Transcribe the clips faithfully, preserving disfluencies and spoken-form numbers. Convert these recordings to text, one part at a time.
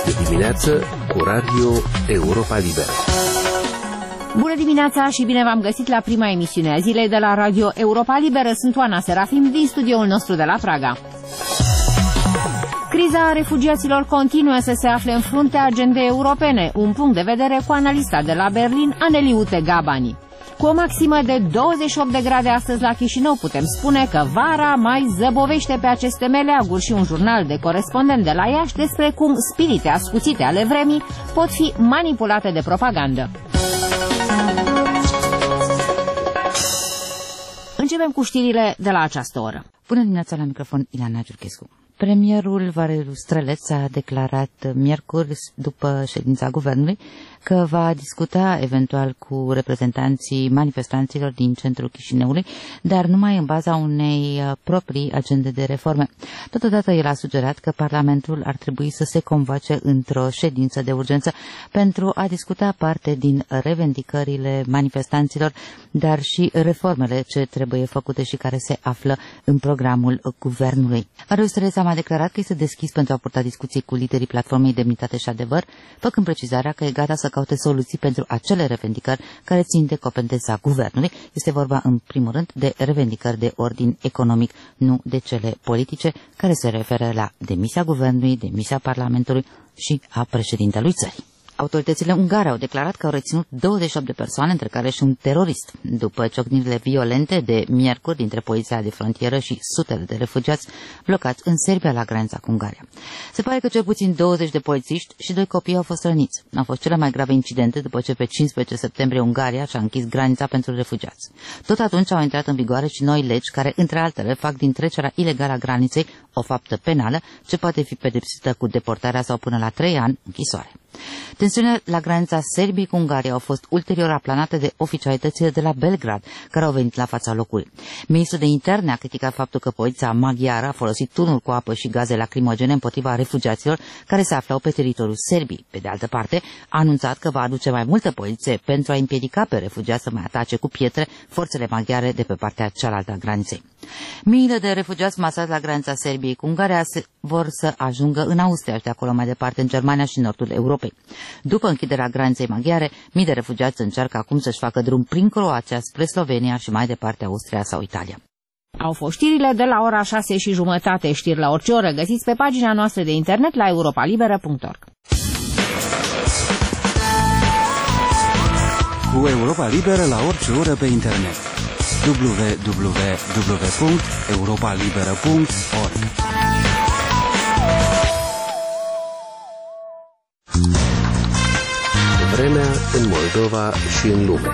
Este dimineață cu Radio Europa Liberă. Bună dimineața și bine v-am găsit la prima emisiune a zilei de la Radio Europa Liberă. Sunt Oana Serafim din studioul nostru de la Praga. Criza refugiaților continuă să se afle în fruntea agendei europene. Un punct de vedere cu analista de la Berlin, Aneliute Gabani. Cu o maximă de douăzeci și opt de grade astăzi la Chișinău, putem spune că vara mai zăbovește pe aceste meleaguri și un jurnal de corespondent de la Iași despre cum spirite ascuțite ale vremii pot fi manipulate de propagandă. Începem cu știrile de la această oră. Bună dimineața, la microfon Ileana Giurchescu. Premierul Valeriu Străleț a declarat miercuri, după ședința guvernului, că va discuta eventual cu reprezentanții manifestanților din centrul Chișinăului, dar numai în baza unei proprii agende de reforme. Totodată el a sugerat că Parlamentul ar trebui să se convoace într-o ședință de urgență pentru a discuta parte din revendicările manifestanților, dar și reformele ce trebuie făcute și care se află în programul guvernului. Valeriu Străleț a declarat că este deschis pentru a purta discuții cu liderii platformei Demnitate și Adevăr, făcând precizarea că e gata să caute soluții pentru acele revendicări care țin de competența guvernului. Este vorba, în primul rând, de revendicări de ordin economic, nu de cele politice, care se referă la demisia guvernului, demisia Parlamentului și a președintelui țării. Autoritățile ungare au declarat că au reținut douăzeci și opt de persoane, între care și un terorist, după ciocnirile violente de miercuri dintre poliția de frontieră și sutele de refugiați blocați în Serbia la granița cu Ungaria. Se pare că cel puțin douăzeci de polițiști și doi copii au fost răniți. Au fost cele mai grave incidente după ce pe cincisprezece septembrie Ungaria și-a închis granița pentru refugiați. Tot atunci au intrat în vigoare și noi legi care, între altele, fac din trecerea ilegală a graniței o faptă penală ce poate fi pedepsită cu deportarea sau până la trei ani închisoare. Tensiunile la granița Serbiei cu Ungaria au fost ulterior aplanate de oficialitățile de la Belgrad, care au venit la fața locului. Ministrul de Interne a criticat faptul că poliția maghiară a folosit tunuri cu apă și gaze lacrimogene împotriva refugiaților care se aflau pe teritoriul Serbiei. Pe de altă parte, a anunțat că va aduce mai multă poliție pentru a împiedica pe refugiați să mai atace cu pietre forțele maghiare de pe partea cealaltă a graniței. Miile de refugiați masați la granița Serbiei cu Ungaria vor să ajungă în Austria și de acolo mai departe în Germania și nordul Europei. După închiderea graniței maghiare, mii de refugiați încearcă acum să-și facă drum prin Croația spre Slovenia și mai departe Austria sau Italia. Au fost știrile de la ora șase și jumătate, știri la orice oră, găsiți pe pagina noastră de internet la europa liberă punct org. Cu Europa Liberă la orice oră pe internet. w w w punct europa liberă punct org. Vremea în Moldova și în lume.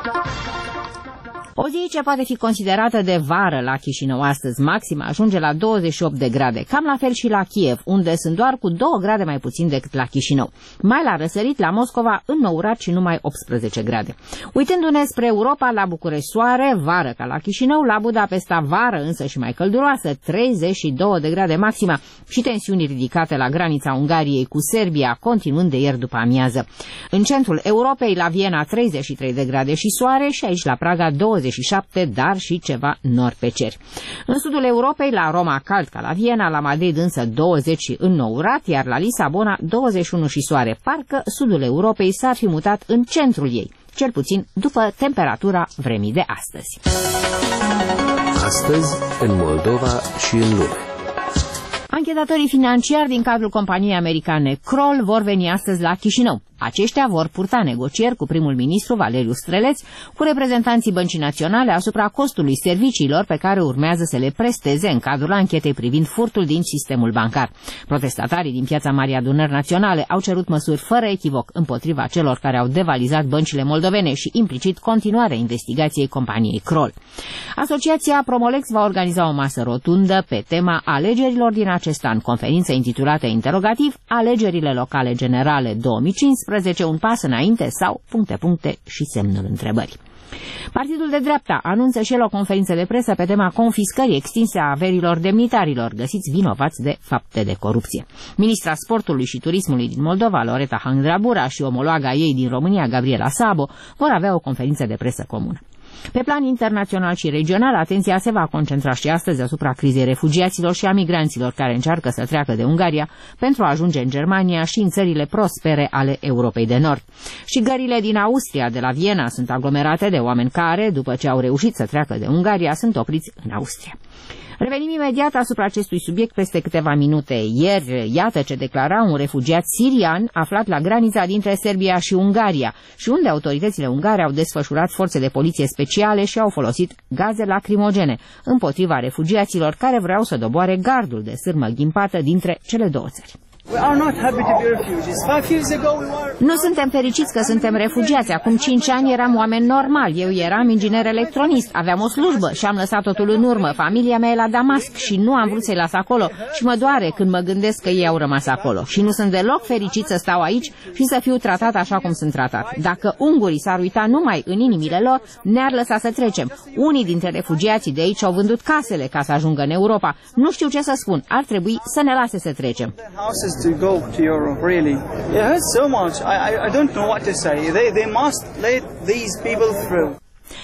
O zi ce poate fi considerată de vară la Chișinău astăzi, maxima ajunge la douăzeci și opt de grade, cam la fel și la Kiev, unde sunt doar cu două grade mai puțin decât la Chișinău. Mai la răsărit, la Moscova, înnourat și numai optsprezece grade. Uitându-ne spre Europa, la București soare, vară ca la Chișinău, la Budapesta vară însă și mai călduroasă, treizeci și două de grade maxima și tensiuni ridicate la granița Ungariei cu Serbia, continuând de ieri după amiază. În centrul Europei, la Viena, treizeci și trei de grade și soare și aici la Praga douăzeci și șapte, dar și ceva nori pe ceri. În sudul Europei, la Roma cald ca la Viena, la Madrid însă douăzeci și înnourat, iar la Lisabona douăzeci și unu și soare. Parcă sudul Europei s-ar fi mutat în centrul ei, cel puțin după temperatura vremii de astăzi. Astăzi, în Moldova și în lume. Anchetatorii financiari din cadrul companiei americane Kroll vor veni astăzi la Chișinău. Aceștia vor purta negocieri cu primul ministru Valeriu Străleț, cu reprezentanții Băncii Naționale asupra costului serviciilor pe care urmează să le presteze în cadrul anchetei privind furtul din sistemul bancar. Protestatarii din Piața Marii Adunări Naționale au cerut măsuri fără echivoc împotriva celor care au devalizat băncile moldovene și implicit continuarea investigației companiei Kroll. Asociația Promolex va organiza o masă rotundă pe tema alegerilor din acest an, conferință intitulată interogativ Alegerile locale generale două mii cincisprezece, un pas înainte sau puncte puncte și semnul întrebării. Partidul de dreapta anunță și el o conferință de presă pe tema confiscării extinse a averilor demnitarilor găsiți vinovați de fapte de corupție. Ministra Sportului și Turismului din Moldova, Loreta Handrabura, și omologa ei din România, Gabriela Szabo, vor avea o conferință de presă comună. Pe plan internațional și regional, atenția se va concentra și astăzi asupra crizei refugiaților și a migranților care încearcă să treacă de Ungaria pentru a ajunge în Germania și în țările prospere ale Europei de Nord. Și gările din Austria, de la Viena, sunt aglomerate de oameni care, după ce au reușit să treacă de Ungaria, sunt opriți în Austria. Revenim imediat asupra acestui subiect peste câteva minute. Ieri, iată ce declara un refugiat sirian aflat la granița dintre Serbia și Ungaria și unde autoritățile ungare au desfășurat forțe de poliție speciale și au folosit gaze lacrimogene împotriva refugiaților care vreau să doboare gardul de sârmă ghimpată dintre cele două țări. Nu suntem fericiți că suntem refugiați. Acum cinci ani eram oameni normali. Eu eram inginer electronist, aveam o slujbă și am lăsat totul în urmă. Familia mea e la Damasc și nu am vrut să-i las acolo și mă doare când mă gândesc că ei au rămas acolo. Și nu sunt deloc fericit să stau aici și să fiu tratat așa cum sunt tratat. Dacă ungurii s-ar uita numai în inimile lor, ne-ar lăsa să trecem. Unii dintre refugiații de aici au vândut casele ca să ajungă în Europa. Nu știu ce să spun. Ar trebui să ne lase să trecem. To go to Europe, really. It hurts so much. I, I, I don't know what to say. They, they must let these people through.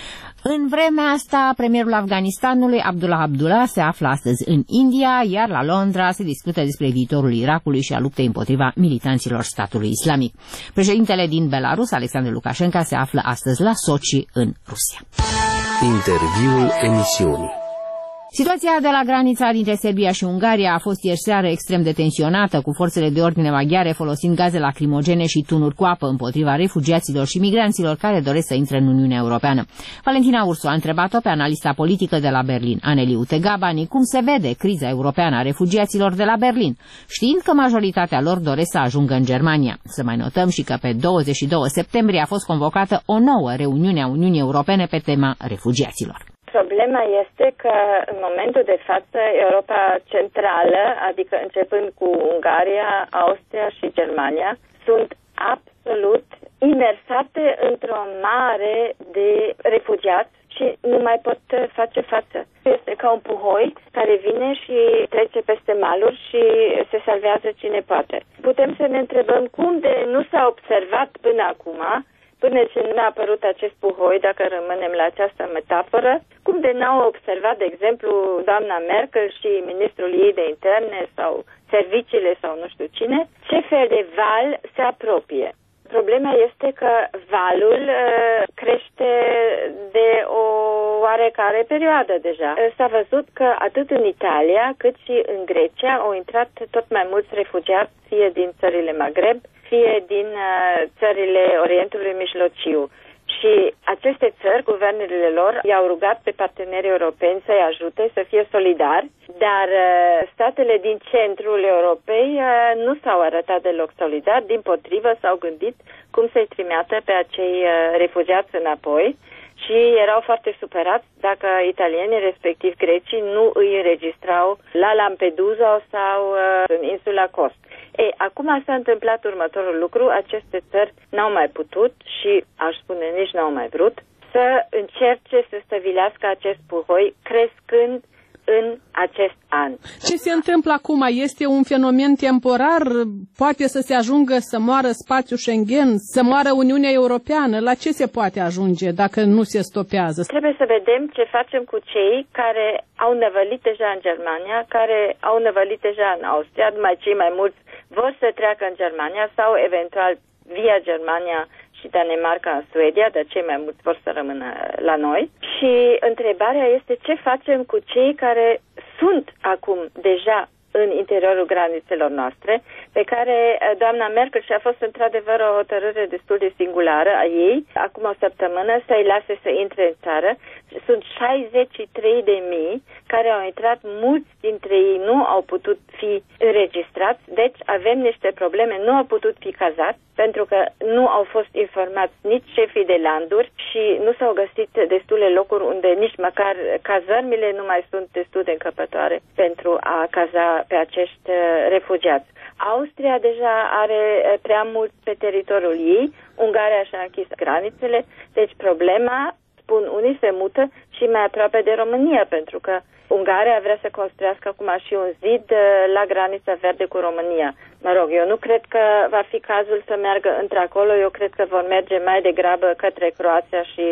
În vremea asta, premierul Afganistanului, Abdullah Abdullah, se află astăzi în India, iar la Londra se discută despre viitorul Irakului și a luptei împotriva militanților statului islamic. Președintele din Belarus, Alexandru Lukashenko, se află astăzi la Sochi, în Rusia. Interviul emisiunii. Situația de la granița dintre Serbia și Ungaria a fost ieri seară extrem de tensionată, cu forțele de ordine maghiare folosind gaze lacrimogene și tunuri cu apă împotriva refugiaților și migranților care doresc să intre în Uniunea Europeană. Valentina Ursu a întrebat-o pe analista politică de la Berlin, Aneli Utegabani, cum se vede criza europeană a refugiaților de la Berlin, știind că majoritatea lor doresc să ajungă în Germania. Să mai notăm și că pe douăzeci și doi septembrie a fost convocată o nouă reuniune a Uniunii Europene pe tema refugiaților. Problema este că în momentul de față Europa Centrală, adică începând cu Ungaria, Austria și Germania, sunt absolut imersate într-o mare de refugiați și nu mai pot face față. Este ca un puhoi care vine și trece peste maluri și se salvează cine poate. Putem să ne întrebăm cum de nu s-a observat până acum, până ce nu a apărut acest puhoi, dacă rămânem la această metaforă, cum de n-au observat, de exemplu, doamna Merkel și ministrul ei de interne sau serviciile sau nu știu cine, ce fel de val se apropie. Problema este că valul uh, crește de o oarecare perioadă deja. S-a văzut că atât în Italia cât și în Grecia au intrat tot mai mulți refugiați, fie din țările Maghreb, fie din uh, țările Orientului Mijlociu. Și aceste țări, guvernele lor, i-au rugat pe partenerii europeni să-i ajute, să fie solidari, dar uh, statele din centrul Europei uh, nu s-au arătat deloc solidari, dimpotrivă s-au gândit cum să-i trimeată pe acei uh, refugiați înapoi și erau foarte supărați dacă italienii, respectiv grecii, nu îi înregistrau la Lampedusa sau uh, în insula Kos. Ei, acum s-a întâmplat următorul lucru, aceste țări n-au mai putut și, aș spune, nici n-au mai vrut să încerce să stăvilească acest puhoi, crescând în acest an. Ce se întâmplă acum? Este un fenomen temporar? Poate să se ajungă să moară spațiul Schengen, să moară Uniunea Europeană? La ce se poate ajunge dacă nu se stopează? Trebuie să vedem ce facem cu cei care au năvălit deja în Germania, care au năvălit deja în Austria, numai cei mai mulți vor să treacă în Germania sau eventual via Germania și Danemarca în Suedia, dar cei mai mulți vor să rămână la noi. Și întrebarea este ce facem cu cei care sunt acum deja în interiorul granițelor noastre, pe care doamna Merkel și-a fost într-adevăr o hotărâre destul de singulară a ei, acum o săptămână, să-i lase să intre în țară. Sunt șaizeci și trei de mii care au intrat, mulți dintre ei nu au putut fi înregistrați, deci avem niște probleme, nu au putut fi cazați, pentru că nu au fost informați nici șefii de landuri și nu s-au găsit destule locuri unde nici măcar cazărmile nu mai sunt destul de încăpătoare pentru a caza pe acești refugiați. Austria deja are prea mult pe teritoriul ei, Ungaria și-a închis granițele, deci problema, spun unii, se mută și mai aproape de România, pentru că Ungaria vrea să construiască acum și un zid la granița verde cu România. Mă rog, eu nu cred că va fi cazul să meargă într-acolo, eu cred că vor merge mai degrabă către Croația și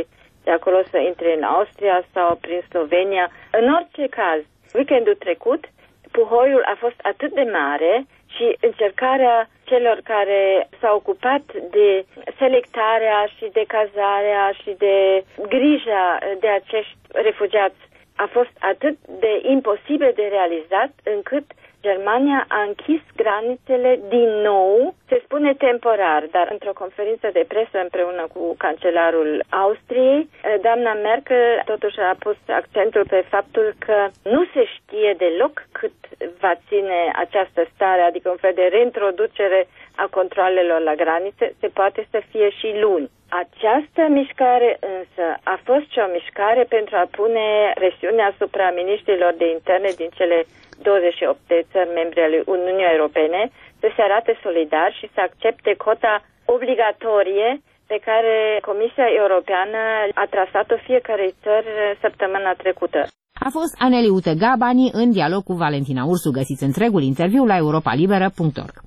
de acolo să intre în Austria sau prin Slovenia. În orice caz, weekendul trecut, puhoiul a fost atât de mare și încercarea celor care s-au ocupat de selectarea și de cazarea și de grija de acești refugiați a fost atât de imposibil de realizat încât Germania a închis granițele din nou, se spune temporar, dar într-o conferință de presă împreună cu cancelarul Austriei, doamna Merkel totuși a pus accentul pe faptul că nu se știe deloc cât va ține această stare, adică un fel de reintroducere a controalelor la granițe, se poate să fie și luni. Această mișcare însă a fost și o mișcare pentru a pune presiune asupra miniștrilor de interne din cele douăzeci și opt de țări membre ale Uniunii Europene să se arate solidar și să accepte cota obligatorie pe care Comisia Europeană a trasat-o fiecarei țări săptămâna trecută. A fost Aneli Utegabani în dialog cu Valentina Ursu. Găsiți întregul interviu la europa liberă punct org.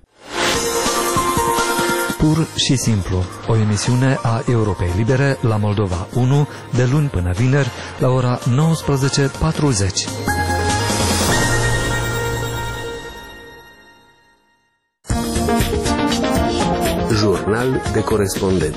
Pur și simplu, o emisiune a Europei Libere la Moldova unu, de luni până vineri, la ora nouăsprezece patruzeci. Jurnal de corespondent.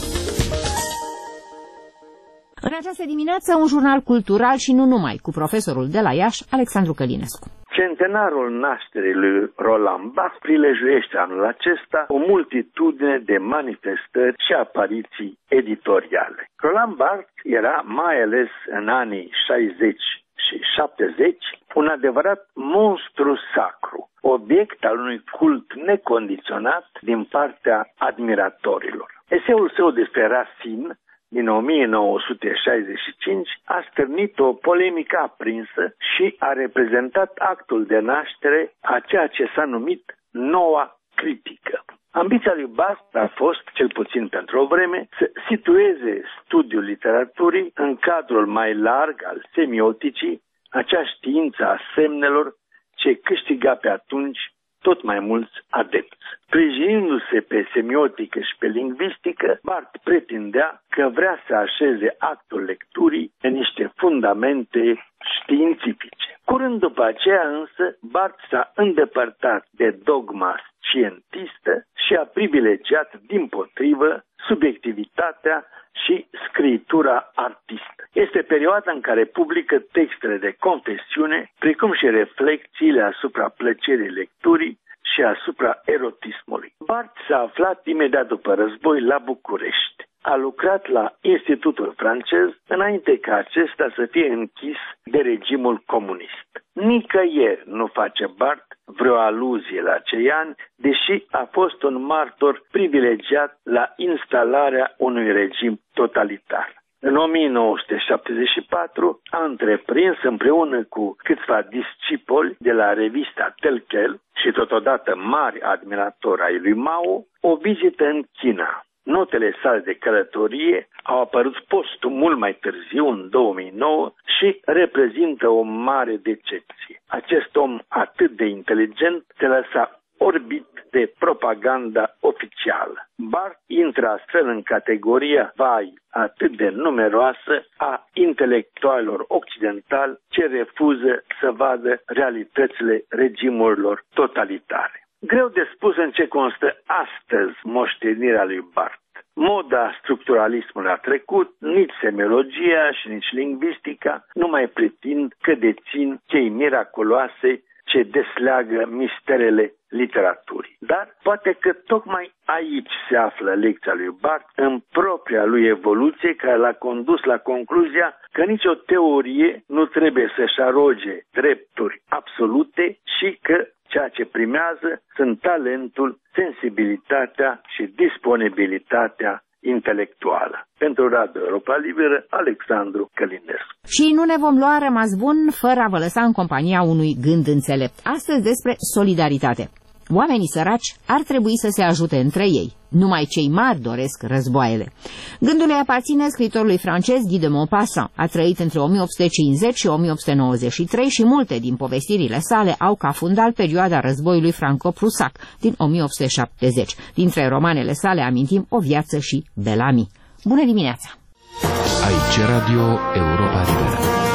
În această dimineață, un jurnal cultural și nu numai, cu profesorul de la Iași, Alexandru Călinescu. Centenarul nașterii lui Roland Barthes prilejuiește anul acesta o multitudine de manifestări și apariții editoriale. Roland Barthes era, mai ales în anii șaizeci și șaptezeci, un adevărat monstru sacru, obiect al unui cult necondiționat din partea admiratorilor. Eseul său despre Racine, din o mie nouă sute șaizeci și cinci, a stârnit o polemică aprinsă și a reprezentat actul de naștere a ceea ce s-a numit noua critică. Ambiția lui Barthes a fost, cel puțin pentru o vreme, să situeze studiul literaturii în cadrul mai larg al semioticii, acea știință a semnelor ce câștiga pe atunci tot mai mulți adepți. Sprijinindu-se pe semiotică și pe lingvistică, Barthes pretindea că vrea să așeze actul lecturii în niște fundamente științifice. Curând după aceea însă, Barthes s-a îndepărtat de dogma scientistă și a privilegiat dimpotrivă subiectivitatea și scritura artistă. Este perioada în care publică textele de confesiune, precum și reflexiile asupra plăcerii lecturii și asupra erotismului. Barthes s-a aflat imediat după război la București. A lucrat la Institutul francez înainte ca acesta să fie închis de regimul comunist. Nicăieri nu face Barthes vreo aluzie la acei ani, deși a fost un martor privilegiat la instalarea unui regim totalitar. În o mie nouă sute șaptezeci și patru a întreprins împreună cu câțiva discipoli de la revista Tel Quel și totodată mari admiratori ai lui Mao o vizită în China. Notele sale de călătorie au apărut postum mult mai târziu, în două mii nouă, și reprezintă o mare decepție. Acest om atât de inteligent se lăsa orbit de propaganda oficială. Barthes intră astfel în categoria vai atât de numeroasă a intelectualilor occidentali ce refuză să vadă realitățile regimurilor totalitare. Greu de spus în ce constă astăzi moștenirea lui Barthes. Moda structuralismului a trecut, nici semiologia și nici lingvistica nu mai pretind că dețin chei miraculoase ce desleagă misterele literaturii. Dar poate că tocmai aici se află lecția lui Barthes, în propria lui evoluție, care l-a condus la concluzia că nicio teorie nu trebuie să-și aroge drepturi absolute și că ceea ce primează sunt talentul, sensibilitatea și disponibilitatea intelectuală. Pentru Radio Europa Liberă, Alexandru Călinescu. Și nu ne vom lua rămas bun fără a vă lăsa în compania unui gând înțelept. Astăzi despre solidaritate. Oamenii săraci ar trebui să se ajute între ei. Numai cei mari doresc războaiele. Gândul îi aparține scriitorului francez Guy de Maupassant. A trăit între o mie opt sute cincizeci și o mie opt sute nouăzeci și trei și multe din povestirile sale au ca fundal perioada războiului franco-prusac din o mie opt sute șaptezeci. Dintre romanele sale amintim O viață și Bellamy. Bună dimineața! Aici Radio Europa Liberă.